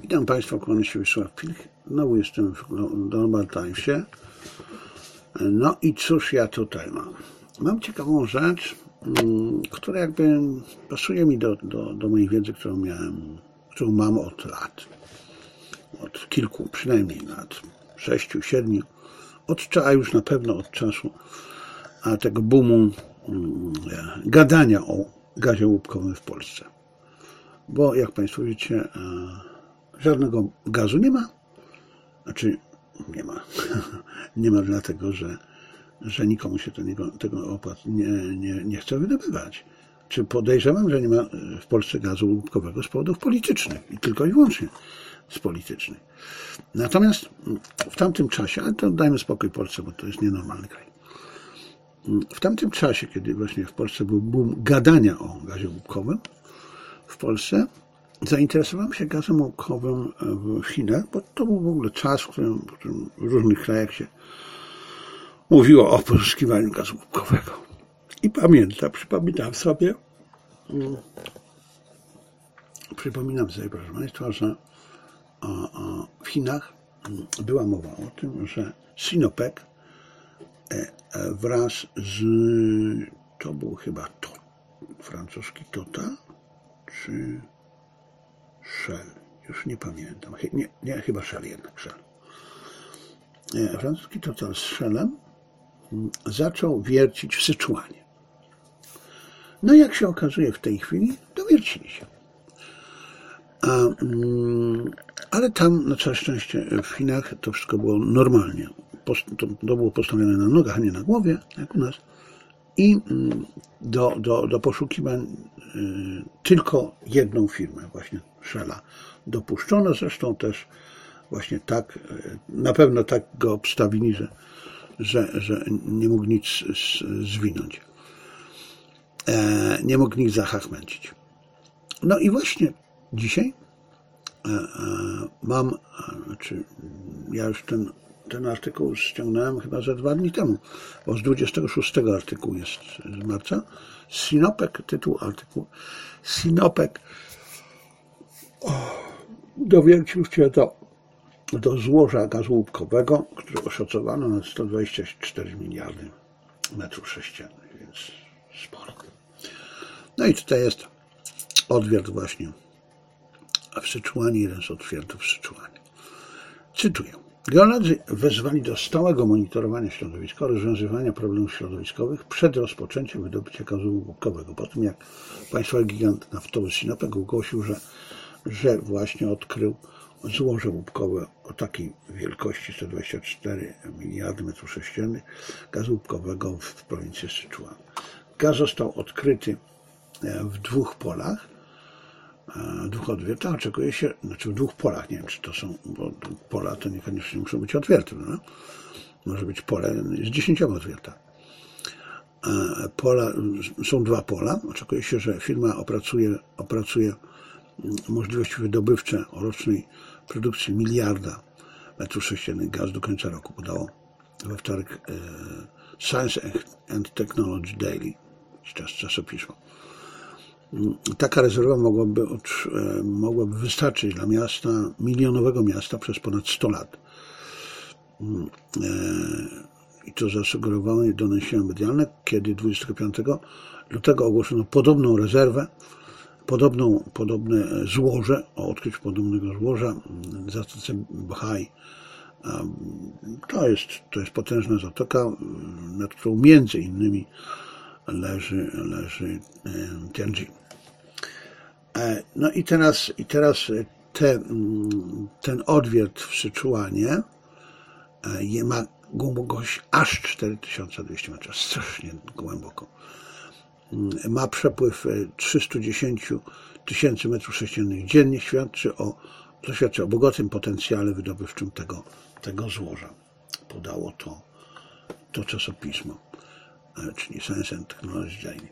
Witam Państwa, kłaniam się Wiesław Pilch. Znowu jestem w Global Timesie. No i cóż ja tutaj mam? Mam ciekawą rzecz, która jakby pasuje mi do mojej wiedzy, którą mam od lat. Od kilku, przynajmniej lat. 6, 7. A już na pewno od czasu tego boomu gadania o gazie łupkowym w Polsce. Bo jak Państwo wiecie, żadnego gazu nie ma. Znaczy nie ma. Nie ma dlatego, że nikomu się tego opłat nie chce wydobywać. Czy podejrzewam, że nie ma w Polsce gazu łupkowego z powodów politycznych i tylko i wyłącznie z politycznych. Natomiast w tamtym czasie, ale to dajmy spokój Polsce, bo to jest nienormalny kraj. W tamtym czasie, kiedy właśnie w Polsce był boom gadania o gazie łupkowym w Polsce, zainteresowałem się gazem łupkowym w Chinach, bo to był w ogóle czas, w którym w różnych krajach się mówiło o pozyskiwaniu gazu łupkowego. I przypominam sobie, proszę Państwa, że w Chinach była mowa o tym, że Sinopec wraz z, to był chyba francuski Total, czy Shell, już nie pamiętam, nie chyba Shell jednak, Shell. Francuski Total z Shellem zaczął wiercić w Syczuanie. No jak się okazuje w tej chwili, dowiercili się. Ale tam na całe szczęście w Chinach to wszystko było normalnie. To było postawione na nogach, a nie na głowie, jak u nas. I do poszukiwań tylko jedną firmę, właśnie Shella, dopuszczono. Zresztą też właśnie tak, na pewno tak go obstawili, że nie mógł nic zwinąć. Nie mógł nic zahachmęcić. No i właśnie dzisiaj mam, ja już ten artykuł ściągnąłem chyba ze 2 dni temu, bo z 26 artykułu jest z marca. Sinopec, tytuł artykułu. Sinopec dowiercił się do złoża gazu łupkowego, które oszacowano na 124 miliardy metrów sześciennych, więc sporo. No i tutaj jest odwiert właśnie w Syczuanie, jeden z odwiertów w Syczuanie. Cytuję. Geolodzy wezwali do stałego monitorowania środowiska, rozwiązywania problemów środowiskowych przed rozpoczęciem wydobycia gazu łupkowego. Po tym, jak państwowy gigant naftowy Sinopec ogłosił, że właśnie odkrył złoże łupkowe o takiej wielkości 124 miliardy metrów sześciennych gazu łupkowego w prowincji Syczuan. Gaz został odkryty w 2 polach, 2 odwiertach. Oczekuje się, znaczy w 2 polach, nie wiem czy to są, bo pola to niekoniecznie muszą być odwierty, no? Może być pole z 10 odwiertach. Są 2 pola. Oczekuje się, że firma opracuje możliwości wydobywcze o rocznej produkcji miliarda metrów sześciennych gazu do końca roku. Podało we wtorek Science and Technology Daily, czasopismo. Taka rezerwa mogłaby wystarczyć dla miasta, milionowego miasta przez ponad 100 lat. I to zasugerowały doniesienia medialne, kiedy 25 lutego ogłoszono podobną rezerwę, podobne złoże, o odkryciu podobnego złoża w zatoce Bohai. To jest potężna zatoka, nad którą między innymi leży Tianjin. No i teraz ten odwiert w Syczuanie ma głębokość aż 4200 metrów, strasznie głęboko. Ma przepływ 310 tysięcy metrów sześciennych dziennie, świadczy o bogatym potencjale wydobywczym tego złoża. Podało to czasopismo, czyli Science and Technology Daily.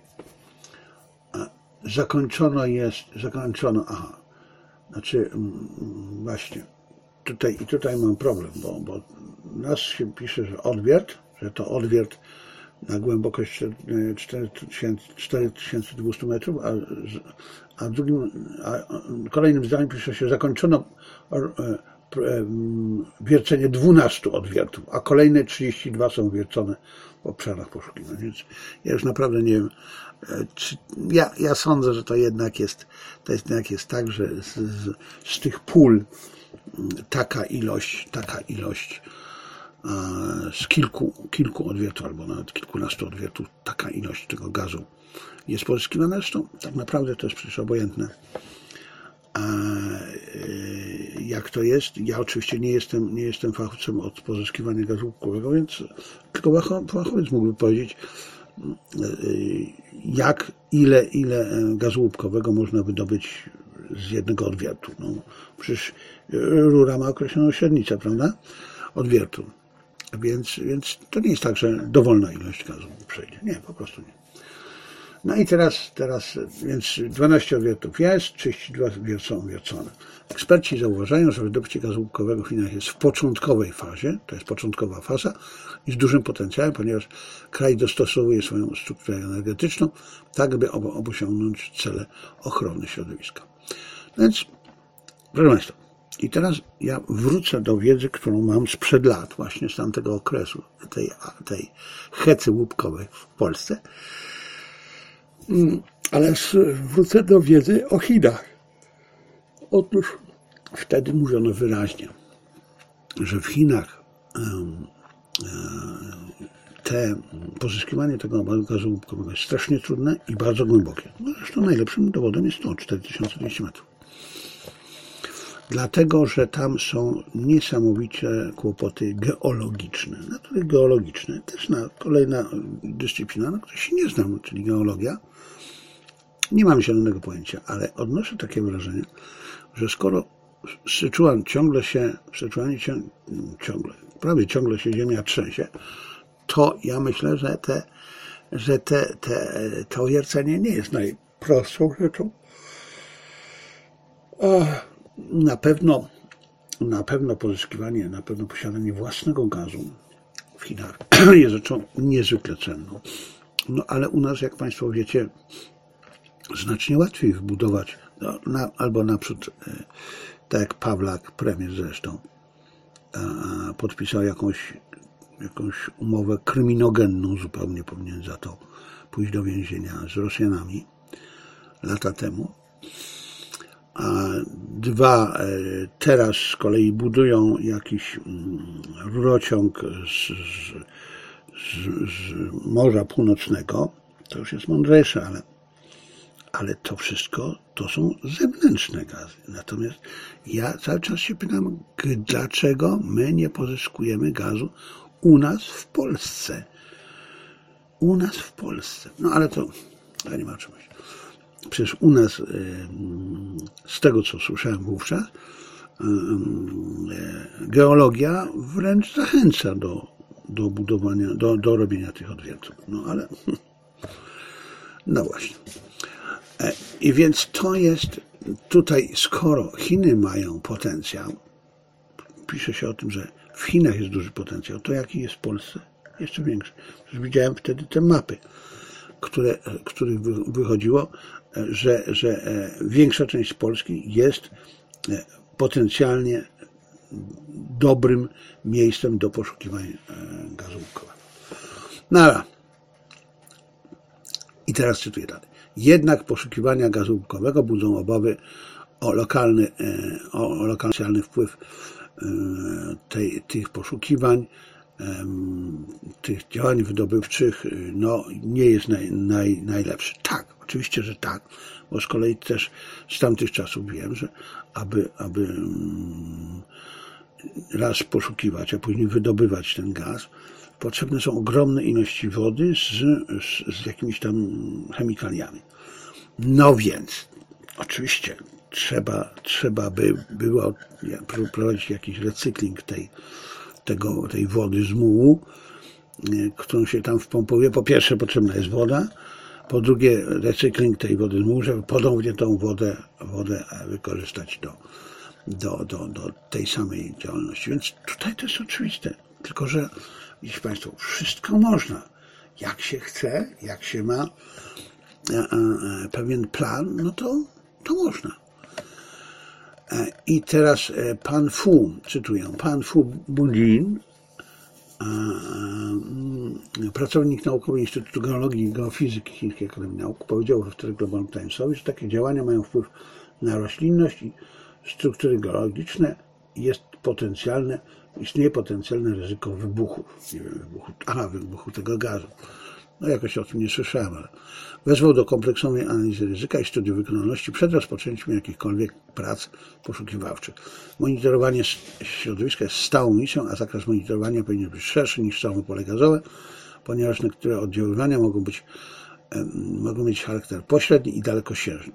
Właśnie, tutaj mam problem, bo nas się pisze, że to odwiert na głębokość 4200 metrów, a kolejnym zdaniem pisze się zakończono wiercenie 12 odwiertów, a kolejne 32 są wiercone w obszarach poszukiwań. Więc ja już naprawdę nie wiem, ja sądzę, że to jednak jest tak, że z tych pól taka ilość z kilku odwiertów, albo nawet kilkunastu odwiertów, taka ilość tego gazu jest pozyskiwana. Zresztą tak naprawdę to jest przecież obojętne, jak to jest. Ja oczywiście nie jestem fachowcem od pozyskiwania gazu łupkowego, więc tylko fachowiec mógłby powiedzieć, ile gazu łupkowego można wydobyć z jednego odwiertu. No, przecież rura ma określoną średnicę, prawda? Odwiertu. Więc to nie jest tak, że dowolna ilość gazu przejdzie. Nie, po prostu nie. No i teraz więc 12 odwiertów jest, 32 są wiercone. Eksperci zauważają, że wydobycie gazu łupkowego w Chinach jest w początkowej fazie, to jest początkowa faza i z dużym potencjałem, ponieważ kraj dostosowuje swoją strukturę energetyczną, tak by osiągnąć cele ochrony środowiska. No więc, proszę Państwa, i teraz ja wrócę do wiedzy, którą mam sprzed lat, właśnie z tamtego okresu, tej hecy łupkowej w Polsce, ale wrócę do wiedzy o Chinach. Otóż wtedy mówiono wyraźnie, że w Chinach pozyskiwanie tego gazu łupkowego jest strasznie trudne i bardzo głębokie. No zresztą najlepszym dowodem jest to 4200 metrów. Dlatego, że tam są niesamowicie kłopoty geologiczne, natury geologiczne. Też kolejna dyscyplina, na której się nie znam, czyli geologia. Nie mam zielonego pojęcia, ale odnoszę takie wrażenie, że skoro Syczuan prawie ciągle się ziemia trzęsie, to ja myślę, że to wiercenie nie jest najprostszą rzeczą. Na pewno pozyskiwanie, na pewno posiadanie własnego gazu w Chinach jest rzeczą niezwykle cenną. No ale u nas, jak Państwo wiecie, znacznie łatwiej wybudować, albo naprzód, tak jak Pawlak, premier zresztą, podpisał jakąś umowę kryminogenną, zupełnie powinien za to pójść do więzienia, z Rosjanami lata temu. A dwa, teraz z kolei budują jakiś rurociąg z Morza Północnego. To już jest mądrzejsze, ale to wszystko to są zewnętrzne gazy. Natomiast ja cały czas się pytam, dlaczego my nie pozyskujemy gazu u nas w Polsce? U nas w Polsce. No ale to nie ma czym myśleć. Przecież u nas, z tego co słyszałem wówczas, geologia wręcz zachęca do budowania, do robienia tych odwiertów. No ale, no właśnie. I więc to jest tutaj, skoro Chiny mają potencjał, pisze się o tym, że w Chinach jest duży potencjał, to jaki jest w Polsce? Jeszcze większy. Już widziałem wtedy te mapy, których wychodziło, że większa część Polski jest potencjalnie dobrym miejscem do poszukiwań gazu łupkowego. No i teraz cytuję dalej. Jednak poszukiwania gazu łupkowego budzą obawy o lokalny wpływ tych poszukiwań, tych działań wydobywczych, no nie jest najlepszy. Tak, oczywiście, że tak, bo z kolei też z tamtych czasów wiem, że aby raz poszukiwać, a później wydobywać ten gaz, potrzebne są ogromne ilości wody z jakimiś tam chemikaliami. No więc, oczywiście trzeba by było prowadzić jakiś recykling tej wody z mułu, którą się tam wpompuje. Po pierwsze potrzebna jest woda, po drugie recykling tej wody z mułu, żeby ponownie tą wodę wykorzystać do tej samej działalności. Więc tutaj to jest oczywiste. Tylko że, widzicie Państwo, wszystko można. jak się chce, jak się ma pewien plan, no to można. I teraz pan Fu, cytuję, pan Fu Bunjin, pracownik naukowy Instytutu Geologii i Geofizyki Chińskiej Akademii Nauk, powiedział wtedy Global Timesowi, że takie działania mają wpływ na roślinność i struktury geologiczne. Istnieje potencjalne ryzyko wybuchów. Nie wiem, wybuchu tego gazu. No jakoś o tym nie słyszałem, ale wezwał do kompleksowej analizy ryzyka i studiów wykonalności przed rozpoczęciem jakichkolwiek prac poszukiwawczych. Monitorowanie środowiska jest stałą misją, a zakres monitorowania powinien być szerszy niż same pole gazowe, ponieważ niektóre oddziaływania mogą mieć charakter pośredni i dalekosiężny.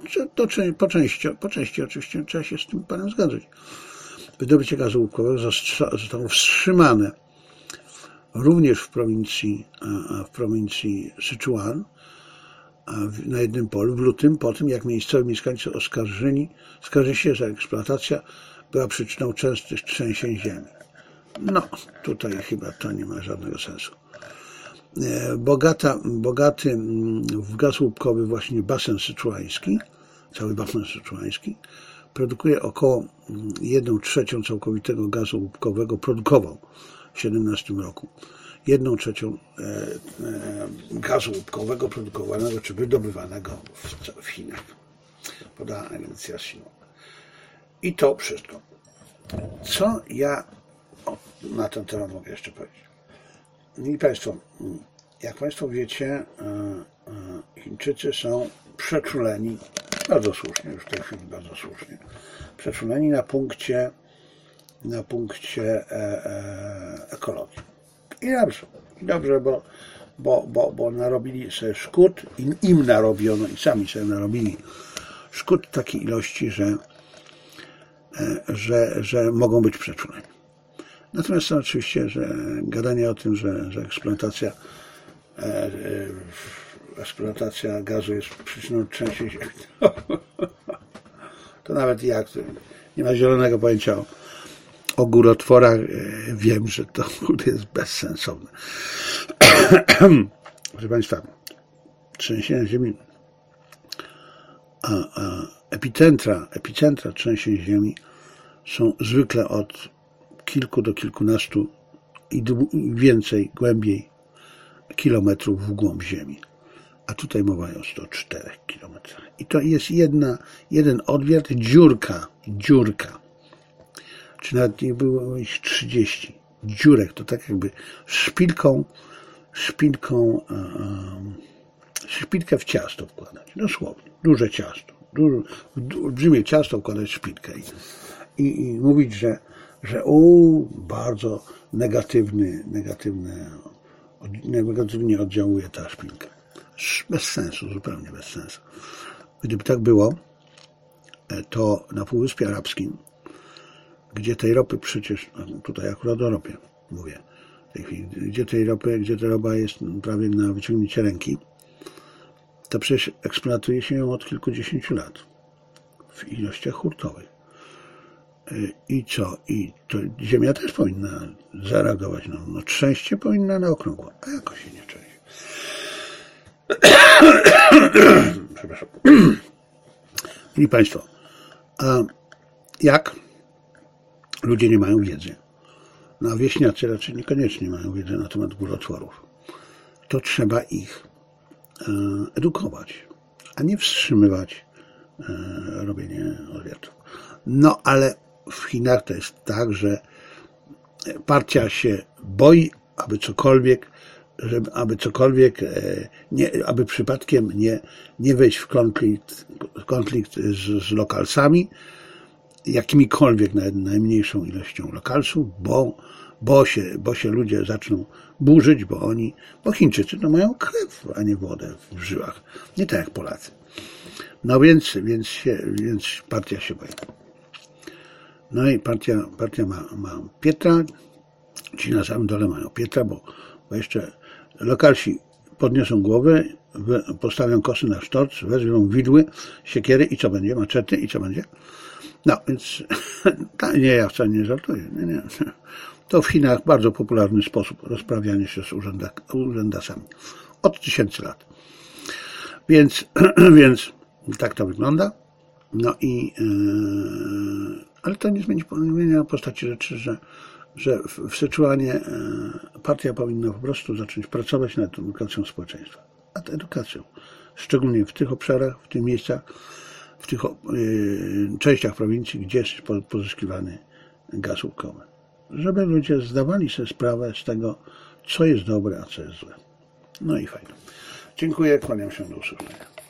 Po części oczywiście trzeba się z tym panem zgadzać. Wydobycie gazu łupkowego zostało wstrzymane również w prowincji Sichuan na jednym polu w lutym, po tym jak miejscowi mieszkańcy skarżyli się, że eksploatacja była przyczyną częstych trzęsień ziemi. No, tutaj chyba to nie ma żadnego sensu. Bogaty w gaz łupkowy właśnie basen syczuański, cały basen syczuański, produkuje około 1/3 całkowitego gazu łupkowego, produkował w 2017 roku. 1/3 gazu łupkowego produkowanego czy wydobywanego w Chinach. Podała agencja Xinhua. I to wszystko. Co ja na ten temat mogę jeszcze powiedzieć? Mili Państwo, jak Państwo wiecie, Chińczycy są przeczuleni, bardzo słusznie, już w tej chwili bardzo słusznie, przeczuleni na punkcie ekologii. I dobrze, bo narobili sobie szkód, im narobiono i sami sobie narobili szkód takiej ilości, że mogą być przeczuleni. Natomiast oczywiście, że gadanie o tym, że eksploatacja gazu jest przyczyną trzęsień ziemi, to nawet ja, który nie ma zielonego pojęcia o górotworach, wiem, że to jest bezsensowne. Proszę Państwa, trzęsienia ziemi, epicentra trzęsień ziemi są zwykle od kilku do kilkunastu i więcej, głębiej kilometrów w głąb ziemi. A tutaj mowa jest o 104 kilometrach. I to jest jeden odwiert, dziurka. Czy nawet nie było ich 30. Dziurek, to tak jakby szpilkę w ciasto wkładać. Dosłownie. Duże ciasto. Olbrzymie ciasto wkładać szpilkę. I mówić, że bardzo negatywnie oddziałuje ta szpilka. Bez sensu, zupełnie bez sensu. Gdyby tak było, to na Półwyspie Arabskim, gdzie tej ropy przecież, tutaj akurat o ropie mówię, w tej chwili, gdzie ta ropa jest prawie na wyciągnięcie ręki, to przecież eksploatuje się ją od kilkudziesięciu lat w ilościach hurtowych. I co? I to ziemia też powinna zareagować. No trzęście powinna na okrągło, a jakoś się nie trzęsie. Przepraszam. Mili Państwo, a jak ludzie nie mają wiedzy, no a wieśniacy raczej niekoniecznie mają wiedzę na temat górotworów, to trzeba ich edukować, a nie wstrzymywać robienie odwiertów. No ale w Chinach to jest tak, że partia się boi, aby przypadkiem nie wejść w konflikt z lokalsami, jakimikolwiek nawet najmniejszą ilością lokalsów, bo się ludzie zaczną burzyć, bo Chińczycy to mają krew, a nie wodę w żyłach. Nie tak jak Polacy. No więc partia się boi. No i partia ma Pietra, ci na samym dole mają Pietra, bo jeszcze lokalsi podniosą głowy, postawią kosy na sztorc, wezmą widły, siekiery i co będzie? Maczety i co będzie? No, więc nie, ja wcale nie żartuję. Nie. To w Chinach bardzo popularny sposób rozprawiania się z urzędasami. Od 1000 lat. Więc tak to wygląda. No i ale to nie zmienia postaci rzeczy, że w Syczuanie partia powinna po prostu zacząć pracować nad edukacją społeczeństwa. Nad edukacją. Szczególnie w tych obszarach, w tych miejscach, w tych częściach prowincji, gdzie jest pozyskiwany gaz łupkowy. Żeby ludzie zdawali sobie sprawę z tego, co jest dobre, a co jest złe. No i fajnie. Dziękuję, kłaniam się, do usłyszenia.